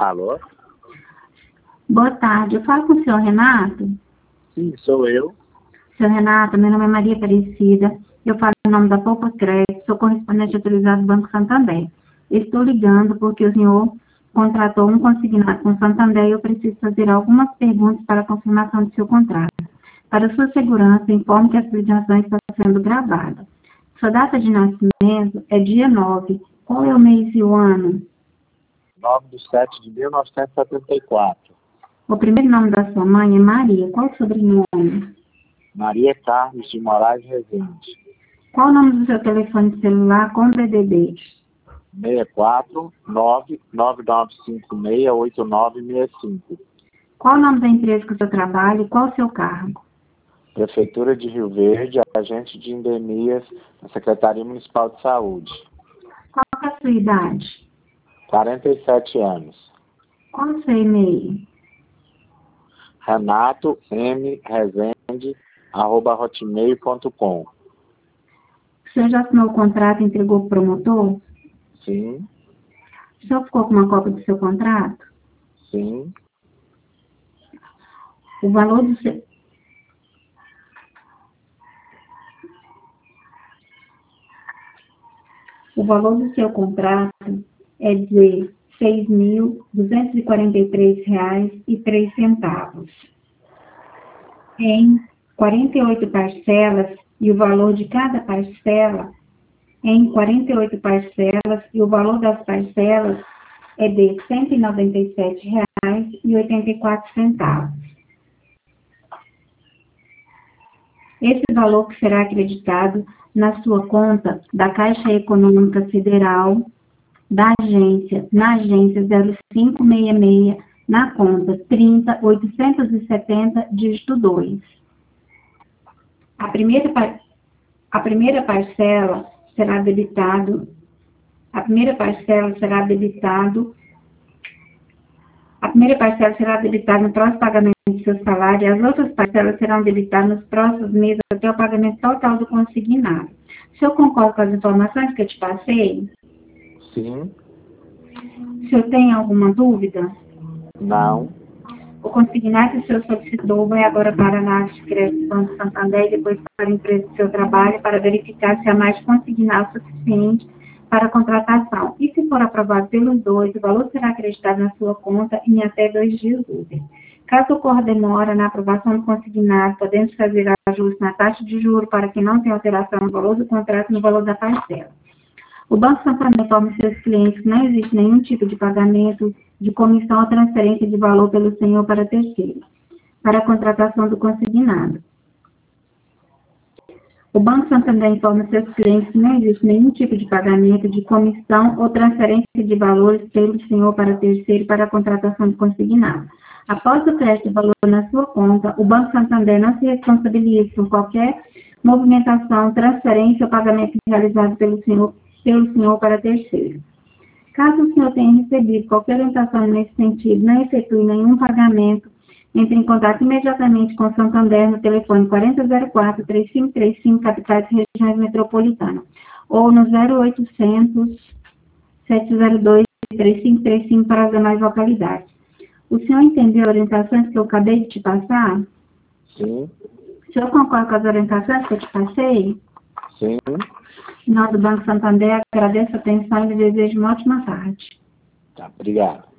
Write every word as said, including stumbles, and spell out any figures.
Alô? Boa tarde, eu falo com o senhor Renato? Sim, sou eu. Senhor Renato, meu nome é Maria Aparecida, eu falo em nome da Poupa Crédito, sou correspondente autorizado do Banco Santander. Estou ligando porque o senhor contratou um consignado com o Santander e eu preciso fazer algumas perguntas para a confirmação do seu contrato. Para sua segurança, informe que essa ligação está sendo gravada. Sua data de nascimento é dia nove. Qual é o mês e o ano? nove de setembro de mil novecentos e setenta e quatro. O primeiro nome da sua mãe é Maria. Qual o sobrenome? Maria Carlos de Moraes Rezende. Qual o nome do seu telefone celular com D D D? seis quatro nove nove nove cinco seis oito nove seis cinco. Qual o nome da empresa que o senhor trabalha e qual o seu cargo? Prefeitura de Rio Verde, agente de endemias da Secretaria Municipal de Saúde. Qual é a sua idade? quarenta e sete anos. Qual o seu e-mail? Renato M. Rezende, arroba hotmail ponto com. O senhor já assinou o contrato e entregou para o promotor? Sim, O senhor ficou com uma cópia do seu contrato? sim. O valor do seu... O valor do seu contrato é de seis mil duzentos e quarenta e três reais e três centavos. Em quarenta e oito parcelas, e o valor de cada parcela em quarenta e oito parcelas, e o valor das parcelas é de cento e noventa e sete reais e oitenta e quatro centavos. Esse valor que será acreditado na sua conta da Caixa Econômica Federal, da agência, na agência zero cinco seis seis, na conta trinta oitocentos e setenta, dígito dois. A primeira, par- a primeira parcela será debitado, a primeira parcela será debitado, a primeira parcela será debitada no próximo pagamento do seu salário e as outras parcelas serão debitadas nos próximos meses até o pagamento total do consignado. O senhor concorda com as informações que eu te passei? Sim, O senhor tem alguma dúvida? não, O consignado que o senhor solicitou vai agora para a análise de crédito do Banco Santander e depois para a empresa do seu trabalho para verificar se há mais consignado suficiente para a contratação. E se for aprovado pelos dois, o valor será acreditado na sua conta em até dois dias úteis. Caso ocorra demora na aprovação do consignado, podemos fazer ajuste na taxa de juros para que não tenha alteração no valor do contrato e no valor da parcela. O Banco Santander informa seus clientes que não existe nenhum tipo de pagamento de comissão ou transferência de valor pelo senhor para terceiro, para a contratação do consignado. O Banco Santander informa seus clientes que não existe nenhum tipo de pagamento de comissão ou transferência de valores pelo senhor para terceiro para a contratação do consignado. Após o crédito de valor na sua conta, o Banco Santander não se responsabiliza por qualquer movimentação, transferência ou pagamento realizado pelo senhor, pelo senhor para terceiro. Caso o senhor tenha recebido qualquer orientação nesse sentido, não efetue nenhum pagamento, entre em contato imediatamente com o Santander no telefone quatro zero zero quatro, três cinco três cinco, capitais e regiões metropolitanas, ou no zero oitocentos, sete zero dois, três cinco três cinco para as demais localidades. O senhor entendeu as orientações que eu acabei de te passar? sim, O senhor concorda com as orientações que eu te passei? sim. Em nome do Banco Santander, agradeço a atenção e lhe desejo uma ótima tarde. Tá, obrigado.